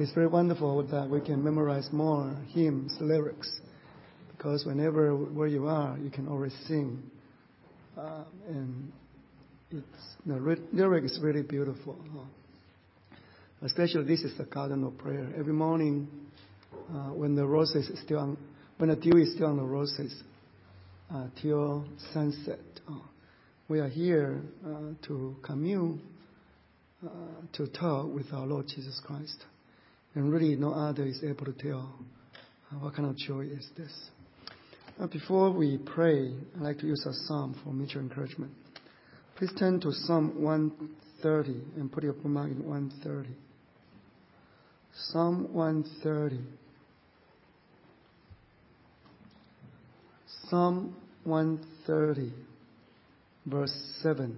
It's very wonderful that we can memorize more hymns, lyrics, because where you are, you can always sing. And the lyric is really beautiful. Especially this is the garden of prayer. Every morning, when the dew is still on the roses, till sunset, we are here to commune, to talk with our Lord Jesus Christ. And really no other is able to tell what kind of joy is this. Before we pray, I'd like to use a psalm for mutual encouragement. Please turn to Psalm 130 and put your bookmark in 130. Psalm 130. Psalm 130, verse 7.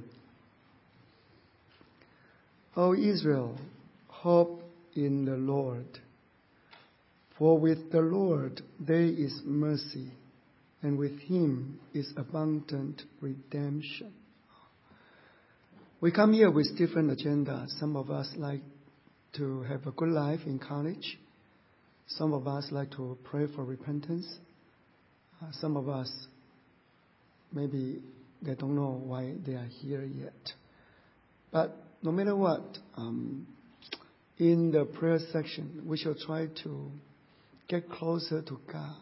O Israel, hope in the Lord. For with the Lord there is mercy, and with him is abundant redemption. We come here with different agendas. Some of us like to have a good life in college. Some of us like to pray for repentance. Some of us, maybe they don't know why they are here yet. But no matter what, in the prayer section, we shall try to get closer to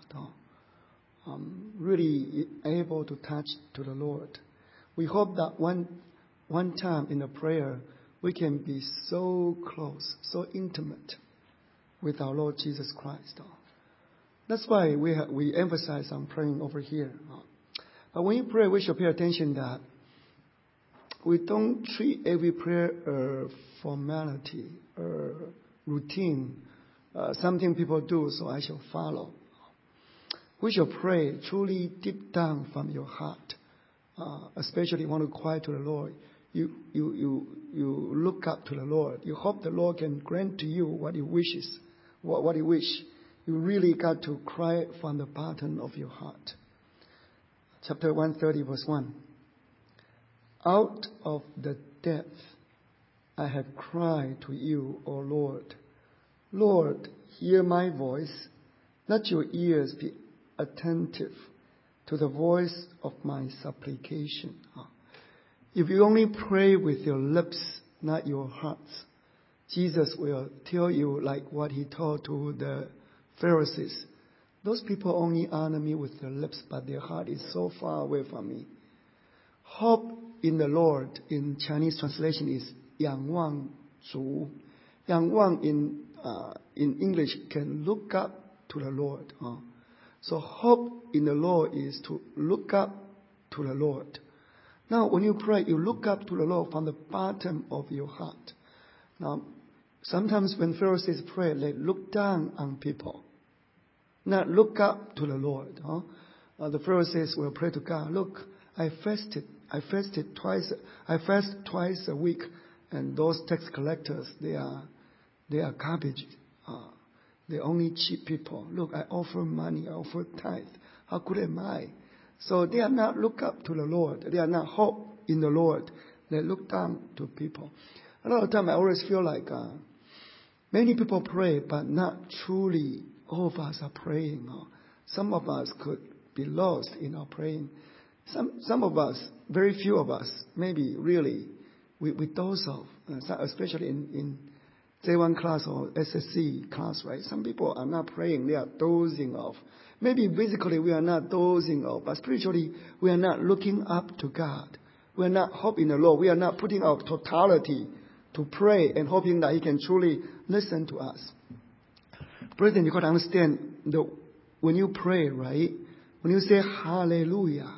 God, really able to touch to the Lord. We hope that one time in the prayer, we can be so close, so intimate with our Lord Jesus Christ. That's why we emphasize on praying over here. But when you pray, we should pay attention that we don't treat every prayer a formality or routine, something people do, so I shall follow. We shall pray truly deep down from your heart, especially when you cry to the Lord. You look up to the Lord. You hope the Lord can grant to you what He wishes, what He wish. You really got to cry from the bottom of your heart. Chapter 130, verse 1. Out of the depth I have cried to you, O Lord. Lord, hear my voice. Let your ears be attentive to the voice of my supplication. If you only pray with your lips, not your hearts, Jesus will tell you like what He told to the Pharisees. Those people only honor me with their lips, but their heart is so far away from me. Hope in the Lord, in Chinese translation, is 仰望主. 仰望 in English can look up to the Lord. So hope in the Lord is to look up to the Lord. Now, when you pray, you look up to the Lord from the bottom of your heart. Now, sometimes when Pharisees pray, they look down on people, not look up to the Lord. The Pharisees will pray to God. Look, I fasted twice. I fast twice a week, and those tax collectors, they are garbage. They're only cheap people. Look, I offer money, I offer tithe. How good am I? So they are not look up to the Lord. They are not hope in the Lord. They look down to people. A lot of time I always feel like many people pray, but not truly all of us are praying. Some of us could be lost in our praying. Some of us, very few of us, maybe really, we doze off, especially in J1 class or SSC class, right? Some people are not praying, they are dozing off. Maybe physically we are not dozing off, but spiritually we are not looking up to God. We are not hoping the Lord. We are not putting our totality to pray and hoping that He can truly listen to us. Brethren, you got to understand when you pray, right? When you say hallelujah,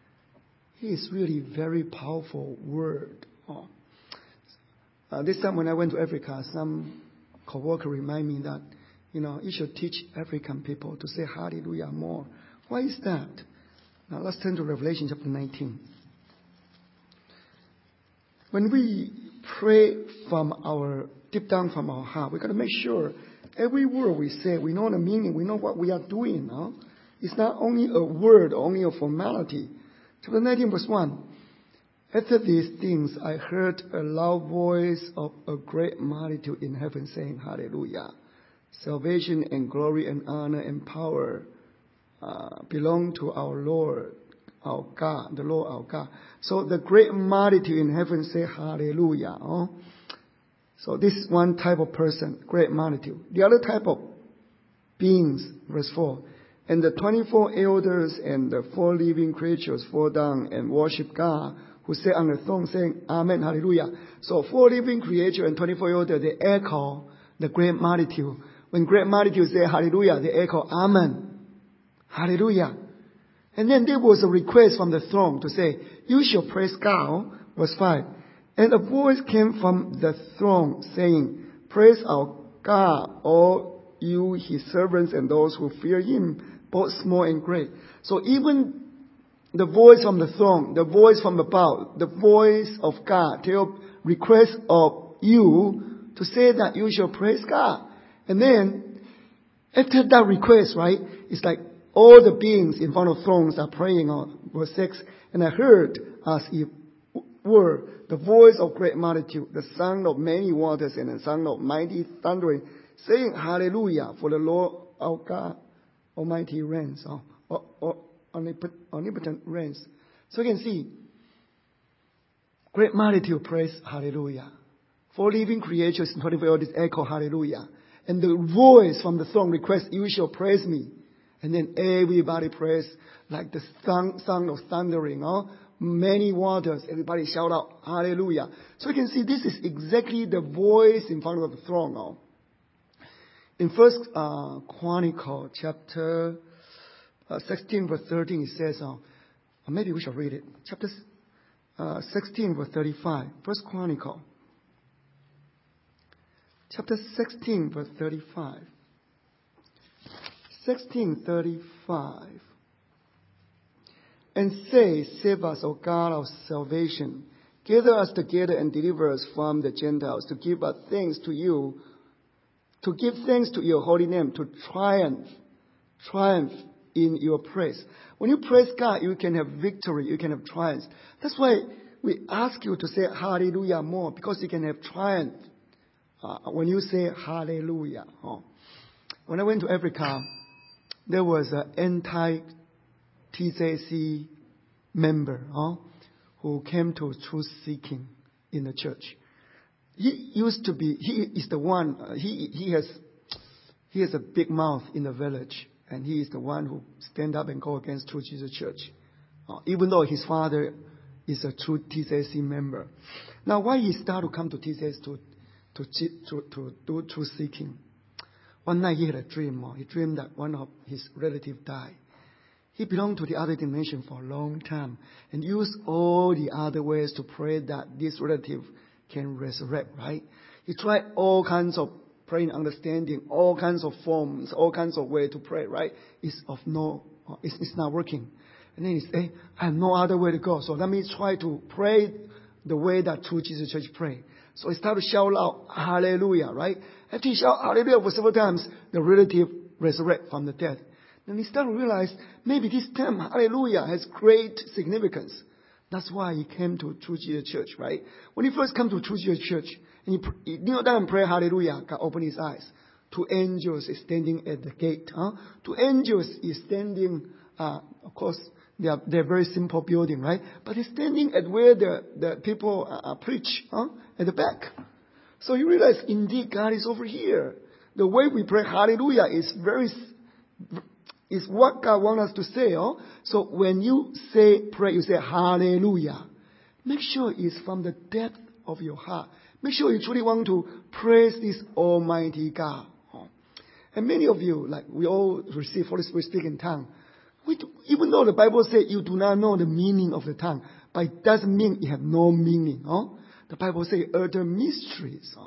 it is really very powerful word. This time when I went to Africa, some co-worker reminded me that, you should teach African people to say hallelujah more. Why is that? Now let's turn to Revelation chapter 19. When we pray from deep down from our heart, we got to make sure every word we say, we know the meaning, we know what we are doing. It's not only a word, only a formality. Chapter 19 verse 1. After these things, I heard a loud voice of a great multitude in heaven saying, hallelujah. Salvation and glory and honor and power belong to our Lord, our God, the Lord our God. So the great multitude in heaven say hallelujah. Oh? So this is one type of person, great multitude. The other type of beings, verse 4. And the 24 elders and the 4 living creatures fall down and worship God, who sat on the throne, saying, Amen, hallelujah. So 4 living creatures and 24 elders, they echo the great multitude. When great multitude say hallelujah, they echo Amen, hallelujah. And then there was a request from the throne to say, you shall praise God, verse 5. And a voice came from the throne saying, praise our God, all you, his servants, and those who fear him, both small and great. So even the voice from the throne, the voice from above, the voice of God, tell request of you to say that you shall praise God. And then, after that request, right, it's like all the beings in front of thrones are praying on verse 6. And I heard as it were the voice of great multitude, the sound of many waters, and the sound of mighty thundering, saying, hallelujah, for the Lord our God Almighty reigns, or omnipotent reigns. So you can see, great multitude praise hallelujah. 4 living creatures and 24 elders echo hallelujah. And the voice from the throne requests, you shall praise me. And then everybody prays like the sound of thundering, many waters. Everybody shout out hallelujah. So you can see this is exactly the voice in front of the throne. In First Chronicle chapter 16 verse 13 it says, maybe we shall read it. Chapter 16 verse 35. First Chronicle chapter 16 verse 35. 16:35. And say, save us, O God of salvation. Gather us together and deliver us from the Gentiles, to give us thanks to you, to give thanks to your holy name, to triumph in your praise. When you praise God, you can have victory, you can have triumph. That's why we ask you to say hallelujah more, because you can have triumph when you say hallelujah. When I went to Africa, there was an anti-TJC member who came to truth seeking in the church. He used to be, he is the one, he has a big mouth in the village, and he is the one who stand up and go against True Jesus Church, even though his father is a true TJC member. Now, why he started to come to TJC to do truth seeking? One night he had a dream. He dreamed that one of his relatives died. He belonged to the other dimension for a long time and used all the other ways to pray that this relative can resurrect, right? He tried all kinds of praying understanding, all kinds of forms, all kinds of ways to pray, right? It's not working. And then he said, I have no other way to go. So let me try to pray the way that True Jesus Church pray. So he started to shout out, hallelujah, right? After he shouted hallelujah for several times, the relative resurrected from the dead. Then he started to realize, maybe this term, hallelujah, has great significance. That's why he came to True Jesus Church, right? When he first came to True Jesus Church, and he kneel down and pray hallelujah, God opened his eyes. 2 angels is standing at the gate. 2 angels is standing, of course, they're very simple building, right? But they're standing at where the people preach, at the back. So you realize, indeed, God is over here. The way we pray hallelujah is what God wants us to say. So when you pray, you say hallelujah. Make sure it's from the depth of your heart. Make sure you truly want to praise this Almighty God. And many of you, like we all receive Holy Spirit speak in tongue. Even though the Bible says you do not know the meaning of the tongue, but it doesn't mean it has no meaning. The Bible says other mysteries.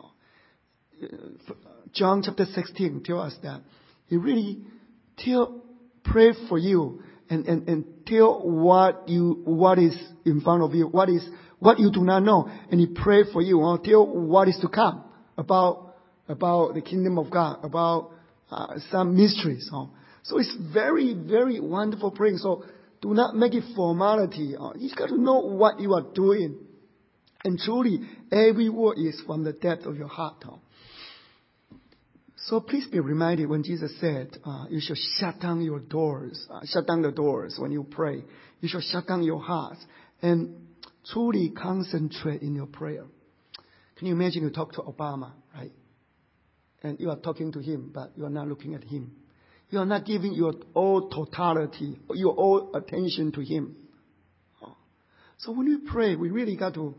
John chapter 16 tells us that He really pray for you and tell what is in front of you, what you do not know, and He pray for you. Tell what is to come about the kingdom of God, about some mysteries. So it's very, very wonderful praying. So do not make it formality. You got to know what you are doing. And truly, every word is from the depth of your heart. So please be reminded when Jesus said, you should shut down your doors, shut down the doors when you pray. You should shut down your hearts and truly concentrate in your prayer. Can you imagine you talk to Obama, right? And you are talking to him, but you are not looking at him. You are not giving your all totality, your all attention to him. So when we pray, we really got to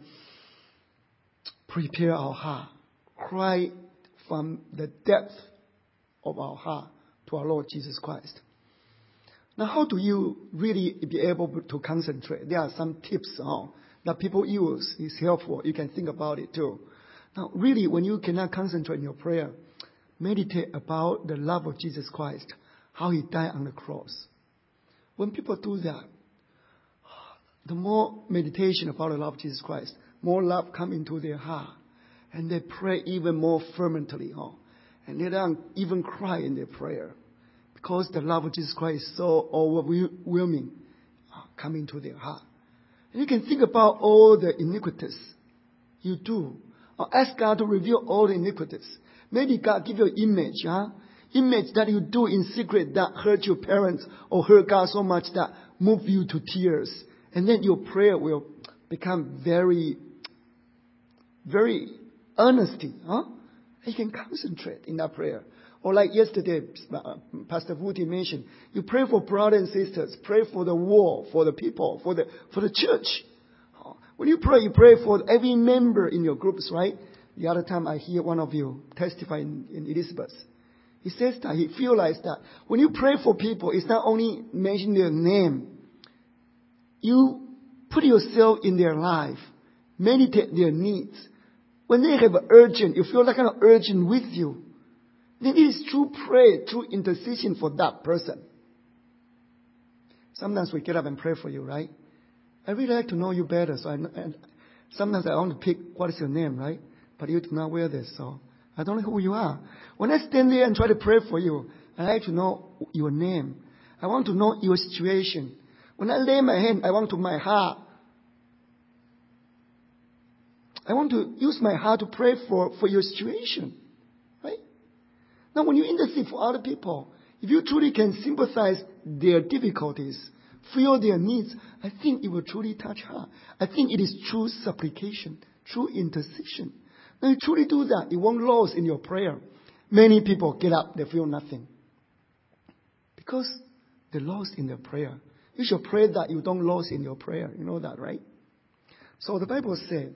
prepare our heart, cry from the depth of our heart to our Lord Jesus Christ. Now, how do you really be able to concentrate? There are some tips that people use. It's helpful. You can think about it too. Now, really, when you cannot concentrate in your prayer, meditate about the love of Jesus Christ, how He died on the cross. When people do that, the more meditation about the love of Jesus Christ, more love comes into their heart. And they pray even more fervently. And they don't even cry in their prayer. Because the love of Jesus Christ is so overwhelming coming to their heart. And you can think about all the iniquities you do. Or ask God to reveal all the iniquities. Maybe God give you an image. Image that you do in secret that hurt your parents or hurt God so much that move you to tears. And then your prayer will become very, very earnesty. You can concentrate in that prayer. Or like yesterday, Pastor Vuti mentioned, you pray for brothers and sisters, pray for the war, for the people, for the church. When you pray for every member in your groups, right? The other time I hear one of you testify in Elizabeth. He says that he realized that when you pray for people, it's not only mentioning their name. You put yourself in their life, meditate their needs. When they have an urgent, you feel that kind of urgent with you, then it is true prayer, true intercession for that person. Sometimes we get up and pray for you, right? I really like to know you better, and sometimes I want to pick what is your name, right? But you do not wear this, so I don't know who you are. When I stand there and try to pray for you, I like to know your name. I want to know your situation. When I lay my hand, I want to my heart. I want to use my heart to pray for your situation. Right? Now, when you intercede for other people, if you truly can sympathize their difficulties, feel their needs, I think it will truly touch her. I think it is true supplication, true intercession. Now, you truly do that, it won't lose in your prayer. Many people get up, they feel nothing. Because they lost in their prayer. You should pray that you don't lose in your prayer. You know that, right? So the Bible said,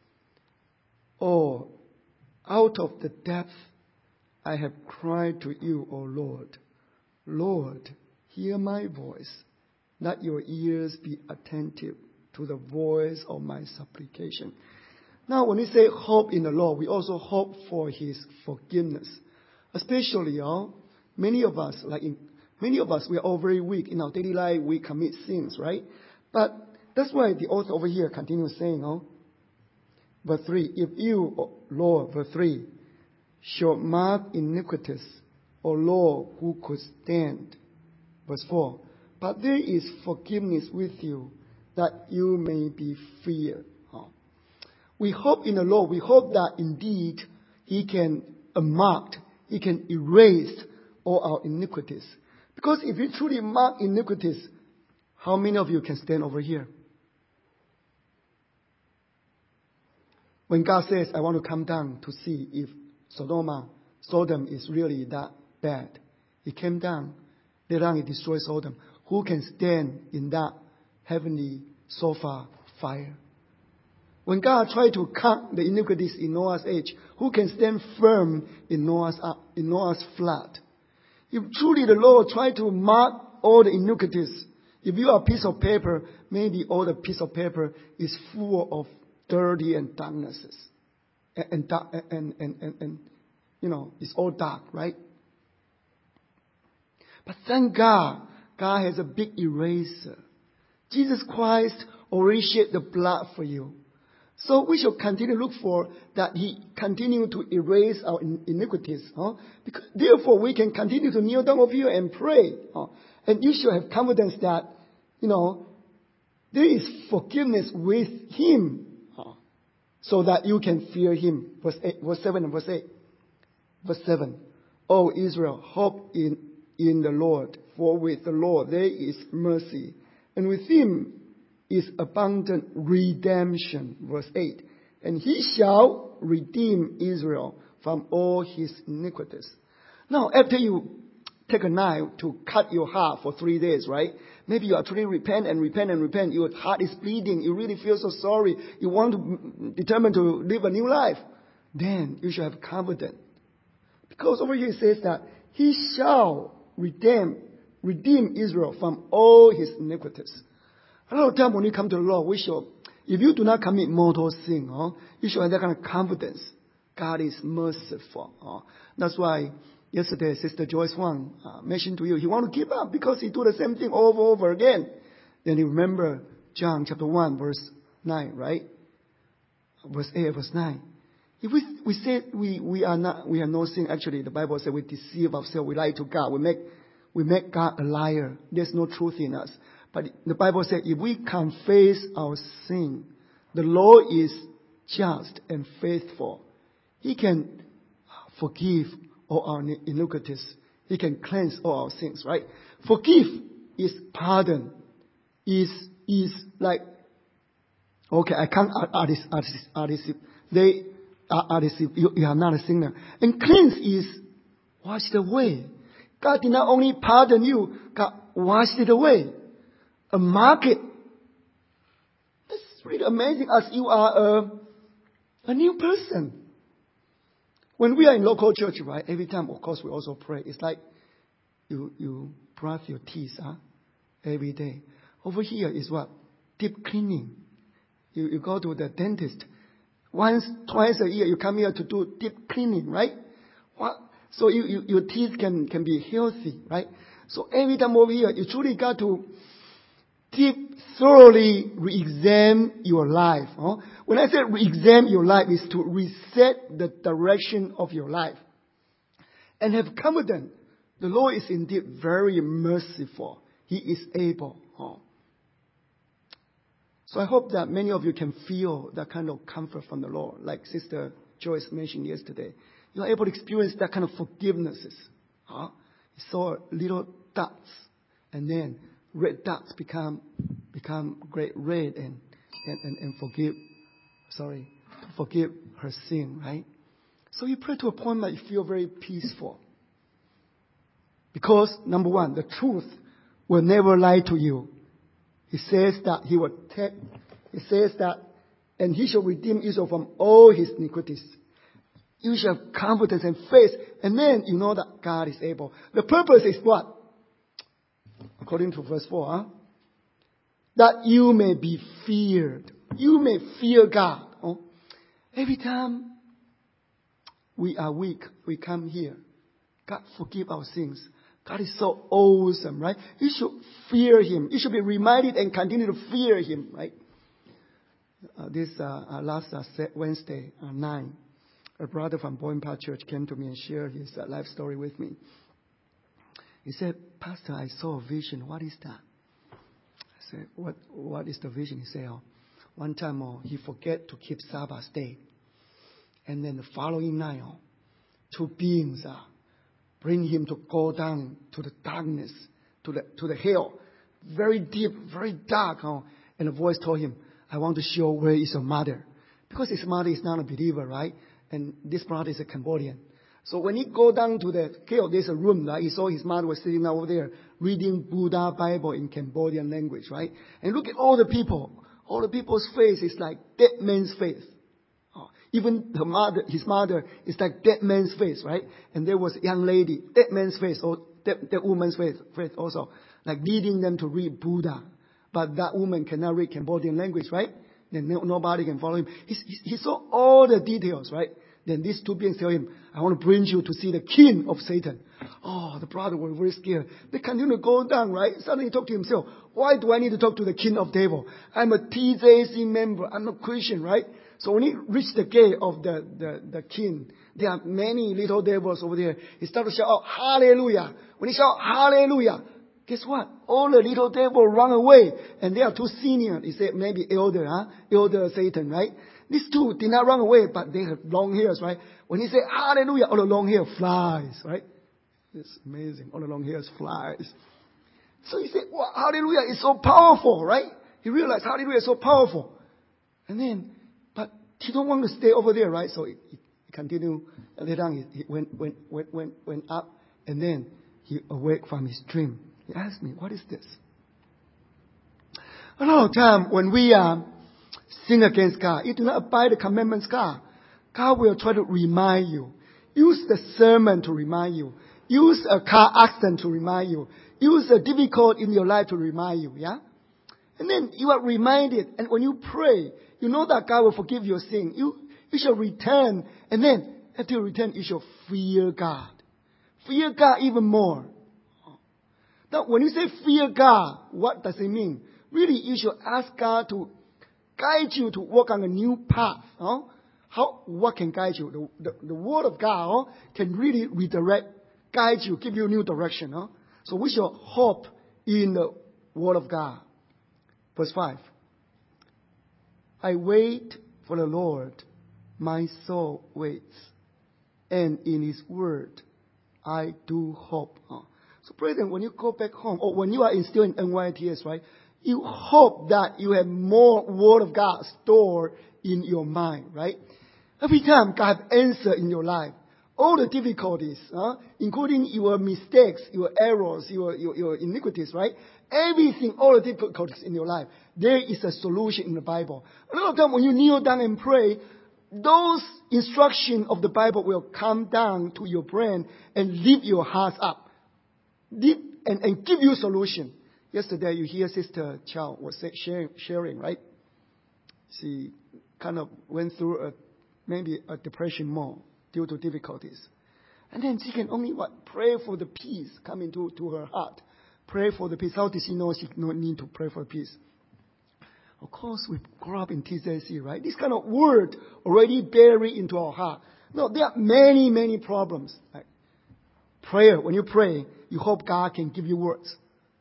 "Oh, out of the depth I have cried to you, O Lord. Lord, hear my voice. Let your ears be attentive to the voice of my supplication." Now, when we say hope in the Lord, we also hope for His forgiveness. Especially, many of us, we are all very weak. In our daily life, we commit sins, right? But that's why the author over here continues saying, verse 3, "If you, O Lord," verse 3, "shall mark iniquities, O Lord, who could stand?" Verse 4, "But there is forgiveness with you, that you may be feared." We hope in the Lord. We hope that indeed He can mark, He can erase all our iniquities. Because if He truly mark iniquities, how many of you can stand over here? When God says, "I want to come down to see if Sodom is really that bad," He came down. Later on, He destroyed Sodom. Who can stand in that heavenly sulfur fire? When God tried to cut the iniquities in Noah's age, who can stand firm in Noah's flood? If truly the Lord tried to mark all the iniquities, if you are a piece of paper, maybe all the piece of paper is full of dirty and darknesses. And it's all dark, right? But thank God, God has a big eraser. Jesus Christ already shed the blood for you. So we should continue to look for that He continue to erase our iniquities. Because, therefore, we can continue to kneel down over here and pray. And you should have confidence that, there is forgiveness with Him. So that you can fear Him. Verse 7 and verse 8. Verse 7. O Israel, hope in the Lord, for with the Lord there is mercy, and with him is abundant redemption. Verse 8. And he shall redeem Israel from all his iniquities. Now, after you take a knife to cut your heart for 3 days, right? Maybe you actually repent and repent and repent. Your heart is bleeding. You really feel so sorry. You want to determine to live a new life. Then you should have confidence. Because over here it says that he shall redeem Israel from all his iniquities. A lot of time when you come to the Lord, if you do not commit mortal sin, you should have that kind of confidence. God is merciful. That's why yesterday Sister Joyce Wang mentioned to you, he want to give up because he do the same thing over again. Then you remember John chapter 1 verse 9, right? Verse 8, verse 9. If we say we have no sin, actually the Bible says we deceive ourselves, we lie to God, we make God a liar. There's no truth in us. But the Bible says if we confess our sin, the Lord is just and faithful. He can forgive all our iniquities. He can cleanse all our sins, right? Forgive is pardon. Is like, okay, I can't you are not a sinner. And cleanse is washed away. God did not only pardon you, God washed it away. A market. That's really amazing as you are a new person. When we are in local church, right, every time, of course, we also pray. It's like you brush your teeth every day. Over here is what? Deep cleaning. You go to the dentist. Once, twice a year, you come here to do deep cleaning, right? What? So your teeth can be healthy, right? So every time over here, you truly got to thoroughly re-examine your life. When I say re-examine your life, is to reset the direction of your life. And have confidence. The Lord is indeed very merciful. He is able. So I hope that many of you can feel that kind of comfort from the Lord. Like Sister Joyce mentioned yesterday. You're able to experience that kind of forgivenesses. You saw little dots. And then red dots become great red and forgive her sin, right? So you pray to a point that you feel very peaceful. Because, number one, the truth will never lie to you. He says that and he shall redeem Israel from all his iniquities. You shall have confidence and faith, and then you know that God is able. The purpose is what? According to verse 4, that you may be feared. You may fear God. Every time we are weak, we come here. God forgive our sins. God is so awesome, right? You should fear him. You should be reminded and continue to fear him, right? This last Wednesday, 9, a brother from Boyne Park Church came to me and shared his life story with me. He said, Pastor, I saw a vision. What is that? I said, what is the vision? He said, one time he forget to keep Sabbath day. And then the following night, two beings bring him to go down to the darkness, to the hell. Very deep, very dark. And a voice told him, I want to show where is your mother. Because his mother is not a believer, right? And this brother is a Cambodian. So when he go down to the cave, there's a room, right? He saw his mother was sitting over there reading Buddha Bible in Cambodian language, right? And look at all the people. All the people's face is like dead man's face. Even his mother is like dead man's face, right? And there was a young lady, dead man's face, or dead woman's face also, like leading them to read Buddha. But that woman cannot read Cambodian language, right? Then nobody can follow him. He saw all the details, right? Then these two beings tell him, I want to bring you to see the king of Satan. Oh, the brother was very scared. They continue to go down, right? Suddenly he talked to himself, why do I need to talk to the king of devil? I'm a TJC member. I'm a Christian, right? So when he reached the gate of the king, there are many little devils over there. He started to shout out, hallelujah. When he shout hallelujah, guess what? All the little devils run away. And they are too senior. He said maybe elder Satan, right? These two did not run away, but they have long hairs, right? When he said hallelujah, all the long hair flies, right? It's amazing. All along here is flies. So he said, wow, hallelujah is so powerful, right? He realized hallelujah is so powerful. And then, but he don't want to stay over there, right? So he continued. Later on, he went up. And then he awake from his dream. He asked me, what is this? A lot of time when we sin against God, you do not abide the commandments, God will try to remind you. Use the sermon to remind you. Use a car accident to remind you. Use a difficult in your life to remind you, yeah? And then you are reminded, and when you pray, you know that God will forgive your sin. You shall return, and then after you return, you shall fear God. Fear God even more. Now, when you say fear God, what does it mean? Really, you should ask God to guide you to walk on a new path. What can guide you? The Word of God can really redirect, guide you, give you a new direction. So we should hope in the Word of God. Verse 5. I wait for the Lord, my soul waits, and in His Word I do hope. So brethren, when you go back home, or when you are still in NYTS, right, you hope that you have more Word of God stored in your mind, right? Every time God has answer in your life, all the difficulties, including your mistakes, your errors, your iniquities, right? Everything, all the difficulties in your life, there is a solution in the Bible. A lot of time when you kneel down and pray, those instructions of the Bible will come down to your brain and lift your heart up. And give you solution. Yesterday you hear Sister Chow was sharing, right? She kind of went through maybe a depression more due to difficulties. And then she can only pray for the peace coming to her heart. Pray for the peace. How did she know she no need to pray for peace? Of course, we grew up in TZC, right? This kind of word already buried into our heart. No, there are many, many problems. Like prayer, when you pray, you hope God can give you words.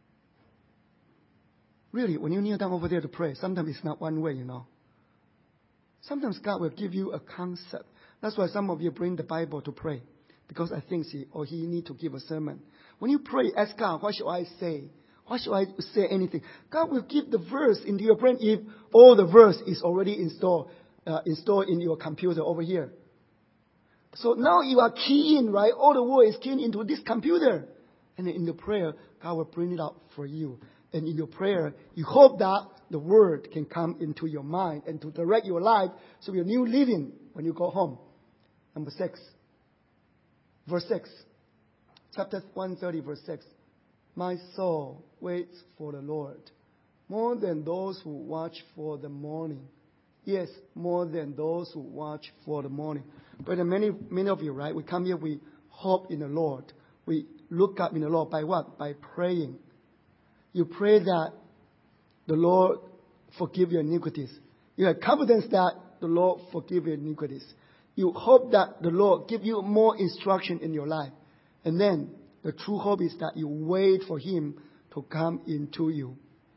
Really, when you kneel down over there to pray, sometimes it's not one way, Sometimes God will give you a concept. That's why some of you bring the Bible to pray. Because I think he need to give a sermon. When you pray, ask God, what should I say? Why should I say anything? God will give the verse into your brain if all the verse is already installed in your computer over here. So now you are keying, right? All the word is keying into this computer. And then in the prayer, God will bring it out for you. And in your prayer, you hope that the word can come into your mind and to direct your life so your new living when you go home. Number 6. Verse 6. Chapter 130, verse 6. My soul waits for the Lord, more than those who watch for the morning. Yes, more than those who watch for the morning. But many of you, right, we come here, we hope in the Lord. We look up in the Lord by what? By praying. You pray that the Lord forgive your iniquities. You have confidence that the Lord forgive your iniquities. You hope that the Lord give you more instruction in your life. And then the true hope is that you wait for Him to come into you.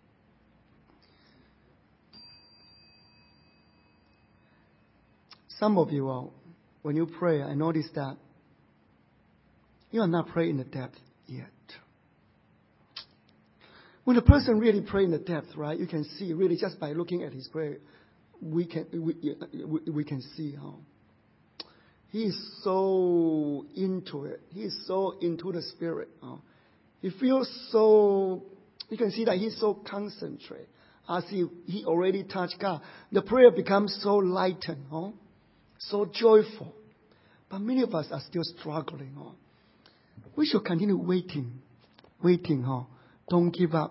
Some of you, when you pray, I notice that you are not praying in the depth yet. When a person really prays in the depth, right, you can see really just by looking at his prayer, we can see how he is so into it. He is so into the Spirit. He feels so, you can see that he's so concentrated. As he already touched God. The prayer becomes so lightened, so joyful. But many of us are still struggling. We should continue waiting. Don't give up.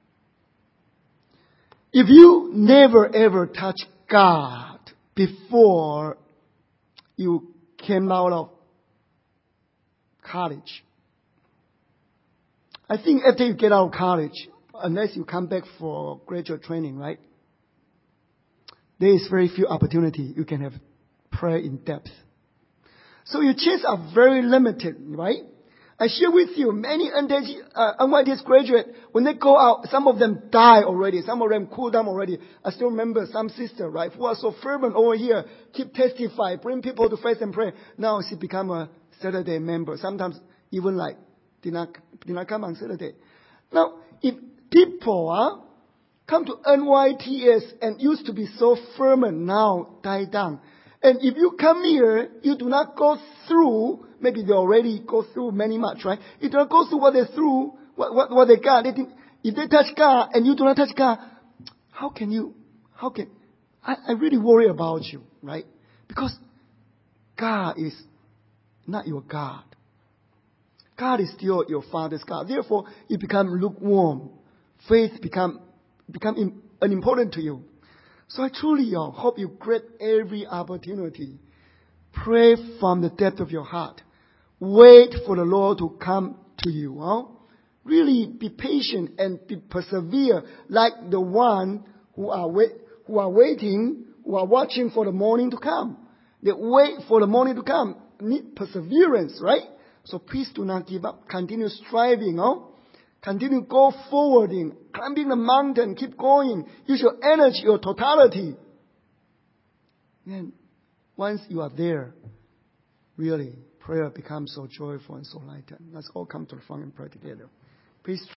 If you never ever touch God before you came out of college, I think after you get out of college, unless you come back for graduate training, right? There is very few opportunity you can have prayer in depth. So your chances are very limited, right? I share with you, many NYTS graduates, when they go out, some of them die already. Some of them cool down already. I still remember some sister, right, who are so fervent over here, keep testify, bring people to faith and pray. Now she become a Saturday member. Sometimes even like did not come on Saturday. Now, if people come to NYTS and used to be so fervent, now die down. And if you come here, you do not go through, maybe they already go through many much, right? You do not go through what they through, what they got. They think, if they touch God and you do not touch God, I really worry about you, right? Because God is not your God. God is still your Father's God. Therefore, you become lukewarm. Faith become unimportant to you. So I truly hope you grab every opportunity. Pray from the depth of your heart. Wait for the Lord to come to you. Really be patient and persevere like the one who are waiting, who are watching for the morning to come. They wait for the morning to come. Need perseverance, right? So please do not give up. Continue striving. Continue go forwarding. Climbing the mountain. Keep going. Use your energy, your totality. Then once you are there, really, prayer becomes so joyful and so light. Let's all come to the front and pray together. Please